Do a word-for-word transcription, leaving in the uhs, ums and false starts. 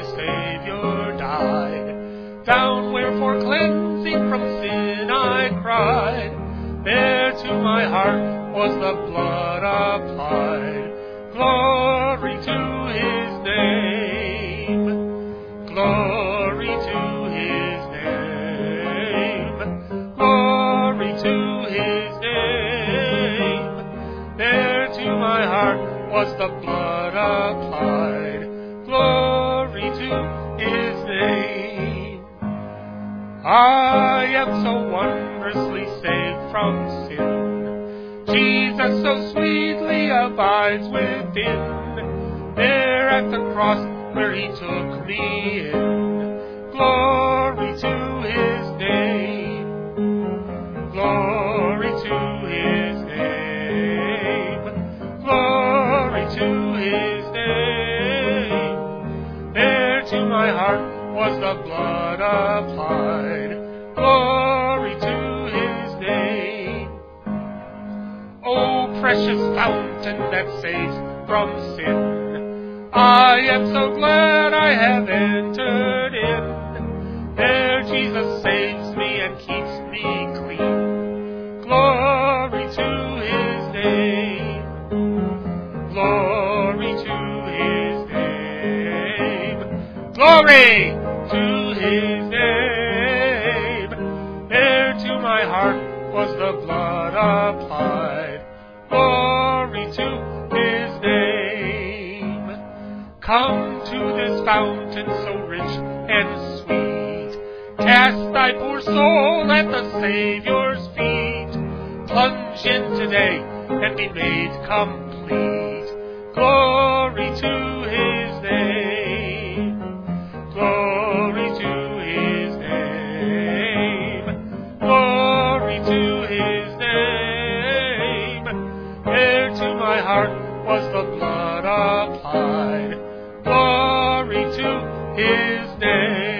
Savior died. Down where for cleansing from sin I cried, there to my heart was the blood applied. Glory to his name, glory to his name, glory to his name. There to my heart was the blood applied. Glory to his name. I am so wondrously saved from sin. Jesus so sweetly abides within. There at the cross where he took me in. Glory to his name. Glory to his name. Glory to his name. There to my heart was the blood applied. Glory to his name. Oh, precious fountain that saves from sin, I am so glad I have entered in. There Jesus saves me and keeps me clean. Glory to his name. Glory to his name. Glory to his name. There to my heart was the blood applied. Glory to his name. Come to this fountain so rich and sweet. Cast thy poor soul at the Savior's feet. Plunge in today and be made complete. Glory to his name. Glory to his name. Glory to his name. There to my heart was the blood applied. Glory to his name.